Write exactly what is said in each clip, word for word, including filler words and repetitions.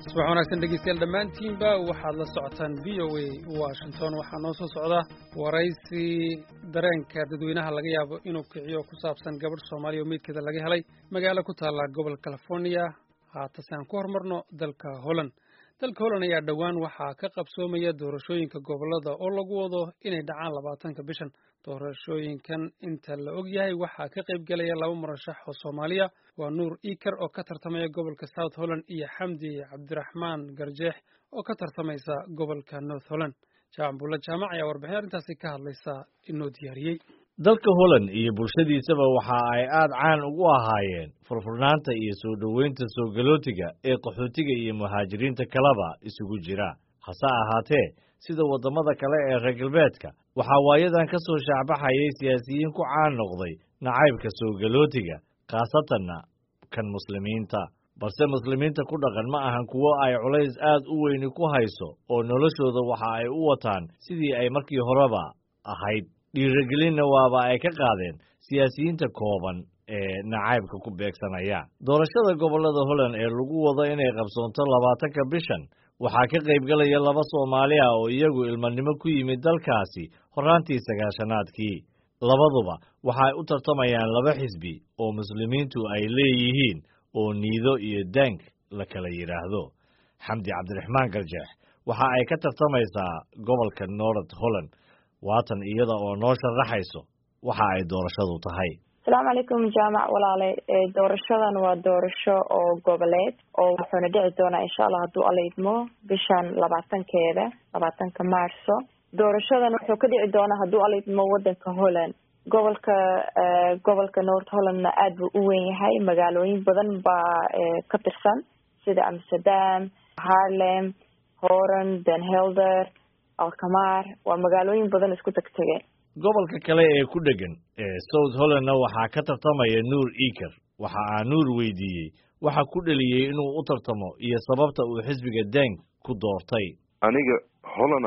subax wanaagsan dhegeystayaal dhammaantiinba waxaad la socotaan v o a washington waxaa noo soo socda waraysi dareenka dadweynaha laga yaabo inuu kiciyo ku saabsan gabadh soomaaliya oo meydkeeda laga helay magaalo ku taalla gobolka california haatase aan ku hormarno dalka holland dalka holland ayaa dhowaan waxaa ka qabsoomaya doorashooyinka gobolada oo lagu wado inay dhacaan labaatanka bishan doorashooyinkan inta la og yahay waxaa ka qayb gelaya laba murashax oo soomaaliya waa nuur iker oo ka tartamaya gobolka south holland iyo xamdi cabdiraxmaan garjeex oo ka tartamaysa gobolka north holland jaambulla jaamac ayaa warbixin arrintaasi ka hadlaysa inoo diyaariyey dalka holland iyo bulshadiisaba waxa ay aad caan ugu ahaayeen furfurnaanta iyo soo dhoweynta soo galootiga ee qaxootiga iyo muhaajiriinta kaleba isugu jira hase ahaatee sida waddamada kale ee reer galbeedka waxaa waayadan ka soo shaacbaxayay siyaasiyiin ku caan noqday nacaybka soo galootiga khaasatanna kan muslimiinta balse muslimiinta ku dhaqan ma ahan kuwo ay culays aad u weyni ku hayso oo noloshooda waxa ay u wataan sidii ay markii horeba ahayd dhiirigelinna waaba ay ka qaadeen siyaasiyiinta kooban ee nacaybka ku beegsanaya doorashada gobollada holland ee lagu wado inay qabsoonto labaatanka bishan waxaa ka qaybgalaya laba Soomaali ah oo iyagu ilmanimo ku yimid dalkaasi horaantii sagaashanaadkii labaduba waxay u tartamayaan laba xisbi oo muslimiintu ay leeyihiin oo niido iyo dank la kala yiraahdo xamdi cabdiraxmaan garjeex waxa ay ka tartamaysaa gobolka north holland waatan iyada oo noo sharaxayso waxa ay doorashadu tahay asalaamu calaykum jaamac walaale doorashadan waa doorasho oo goboleed oo wuxuuna dhici doonaa insha allah hadduu alla idmo bishan labaatankeeda labaatanka maarso doorashadan wuxuu ka dhici doonaa hadduu alla idmo wadanka holland gobolka gobolka north hollandna aad buu u weyn yahay magaalooyin badan baa ka tirsan sida amsterdam harlem horan den helder alkamar waa magaalooyin badan isku tagtageen gobolka kale ee ku dhegan ee south hollandna waxaa ka tartamaya nuur iker waxa aan nuur weydiiyey waxa ku dheliyey inuu u tartamo iyo sababta uu xisbiga dank ku doortay aniga hollana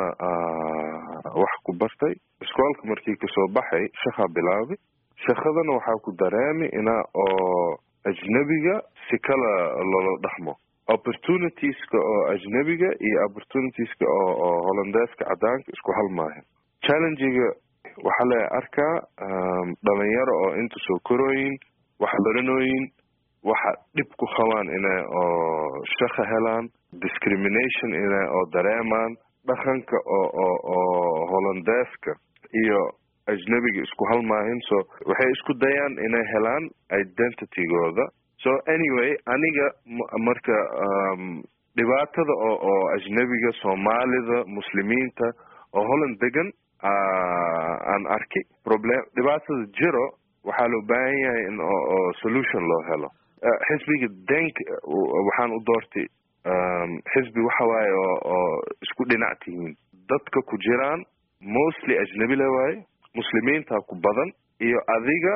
wax ku bartay iskoolka markii kasoo baxay shaqa bilaabay shaqadana waxaa ku dareemi inaa oo ajnabiga si kala loola dhaqmo opportunitieska oo ajnabiga iyo opportunitieska oo oo hollandeeska cadaanka isku hal maaha challengega waxaa la arkaa dhalinyaro oo inta soo korooyin wax baranooyin waxa dhib ku qabaan inay oo shaqo helaan discrimination inay oo dareemaan dhaqanka oo oo oo hollandeeska iyo ajnabiga isku hal maahin so waxay isku dayaan inay helaan identitygooda so anyway aniga marka dhibaatada oo oo ajnabiga soomaalida muslimiinta oo holland degan aan arkay problem dhibaatada jiro waxaa loo baahan yahay in oo solution loo helo xisbiga dank waxaan u doortay xisbi waxa waaye oo oo isku dhinac tihiin dadka ku jiraan mostly ajnabi la waaye muslimiinta ku badan iyo adiga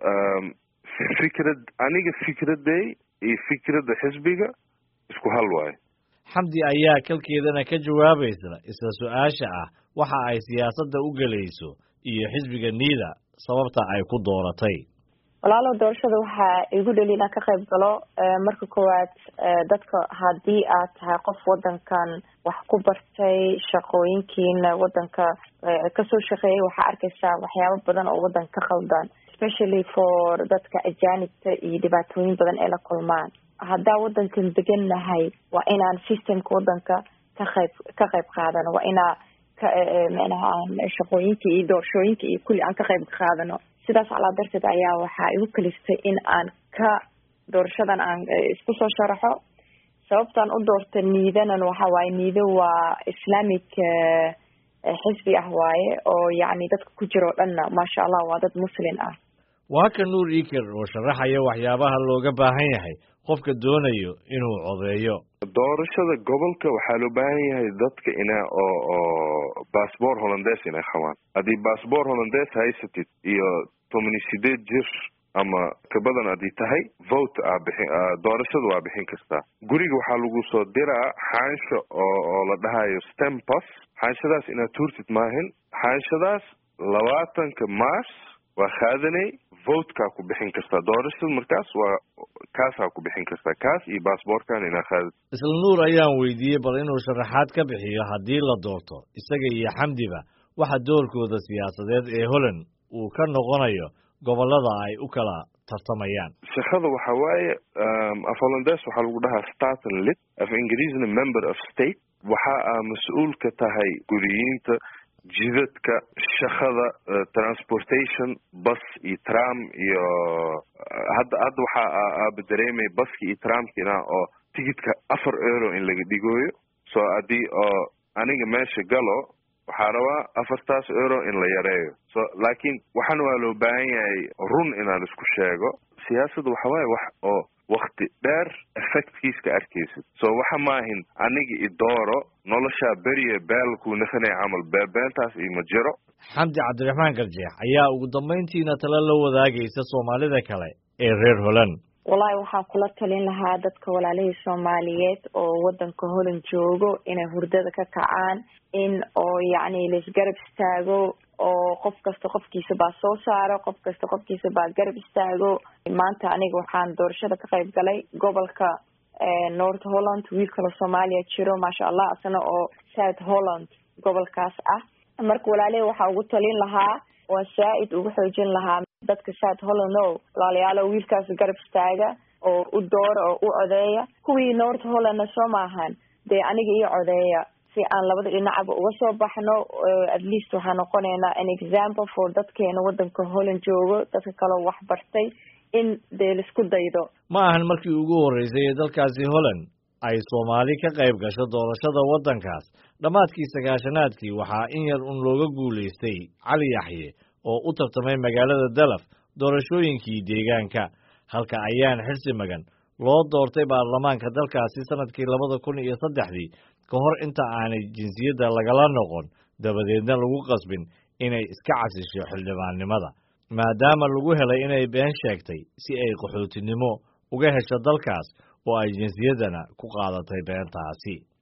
fikrad aniga fikraday iyo fikradda xisbiga isku hal waaye xamdi ayaa kalkeedana ka jawaabaysa isla su-aasha ah waxa ay siyaasadda u gelayso iyo xisbiga niida sababta ay ku dooratay walaalow doorashada waxaa igu dheli inaan ka qayb galo marka koowaad dadka haddii aad tahay qof wadankan wax ku bartay shaqooyinkiina wadanka kasoo shaqeeyay waxaa arkaysaa waxyaabo badan oo wadanka ka khaldan especially for dadka ajaanibta iyo dhibaatooyin badan ee la kulmaan haddaa wadankan degan nahay waa inaan systemka wadanka ka qayb ka qayb qaadano waa inaa ka manaha shaqooyinka iyo doorashooyinka iyo kulli aan ka qayb qaadano sidaas calaa darteed ayaa waxaa igu kalistay in aan ka doorashadan aan isku soo sharaxo sababtaan u doorta niidanan waxa waaye niido waa islamic xisbi ah waaye oo yacni dadka ku jira oo dhanna maasha allah waa dad muslim ah waa ka nuur iker oo sharaxaya waxyaabaha looga baahan yahay qofka doonayo inuu codeeyo doorashada gobolka waxaa loo baahan yahay dadka ina oo oo baasboor hollandees inay qabaan haddii baasboor hollandees haysatid iyo tomani sideed jir ama ka badan haddii tahay vote aa bixin doorashada waa bixin kartaa guriga waxaa lagu soo diraa xaansho oo oo la dhahayo stempas xaanshadaas inaad tuurtid maahin xaanshadaas labaatanka mars waa qaadanay votekaa ku bixin kartaa doorashada markaas waa kaasaa ku bixin kartaa kaas iyo baasboorkan inaa qaadid isla nuur ayaan weydiiyey bal inuu sharaxaad ka bixiyo haddii la doorto isaga iyo xamdiba waxa doorkooda siyaasadeed ee Holland uu ka noqonayo gobolada ay u kala tartamayaan shaqada waxa waaye af Hollandees waxaa lagu dhahaa statenlid af Ingiriisna member of state waxa aa mas-uul ka tahay guriyiinta jidadka shaqada transportation bus iyo tram iyo hadda hadda waxa aaba dareemay baski iyo tramkina oo tigidka afar euro in laga dhigooyo so haddii oo aniga meesha galo waxaa rabaa afartaas euro in la yareeyo so laakiin waxaan waa loo baahan yahay run inaan isku sheego siyaasadda waxa waaye wax oo wakti dheer effectkiiska arkaysid so waxa maahin aniga idooro noloshaa beriye baalkuu nafanay camal beebeentaas ima jiro xamdi cabdiraxmaan garjeex ayaa ugu dambayntiina tala la wadaagaysa soomaalida kale ee reer Holland wallaahi waxaan kula talin lahaa dadka walaalihii Soomaaliyeed oo wadanka Holland joogo inay hurdada ka kacaan in oo yacni la isgarab istaago oo qof kasta qofkiisa baa soo saaro qof kasta qofkiisa baa garab istaago maanta aniga waxaan doorashada ka qayb galay gobolka North Holland wiil kale Soomaaliya jiro maasha Allah asana oo South Holland gobolkaas ah marka walaalihii waxaa ugu talin lahaa waa saa'id ugu xoojin lahaa dadka South Holland oo walaalayaal wiilkaas garab istaaga oo u dooro oo u codeeya kuwii North Holland soo maahan dee aniga iyo codeeya si aan labada dhinacba uga soo baxno at least waxaan noqonaynaa an example for dadkeena wadanka Holland joogo dadka kale wax bartay in dee la isku daydo ma ahan markii ugu horeysay ee dalkaasi Holland ay Soomaali ka qayb gasho doorashada wadankaas dhamaadkii sagaashanaadkii waxaa in yar un looga guuleystay Cali Yaxye oo u tartamay magaalada Dalaf doorashooyinkii deegaanka halka ayaan xirsi magan loo doortay baarlamaanka dalkaasi sanadkii labada kun iyo saddexdii ka hor inta aanay jinsiyadda lagala noqon dabadeedna lagu qasbin inay iska casisho xildhibaannimada maadaama lagu helay inay been sheegtay si ay qaxootinimo uga hesho dalkaas oo ay jinsiyaddana ku qaadatay beentaasi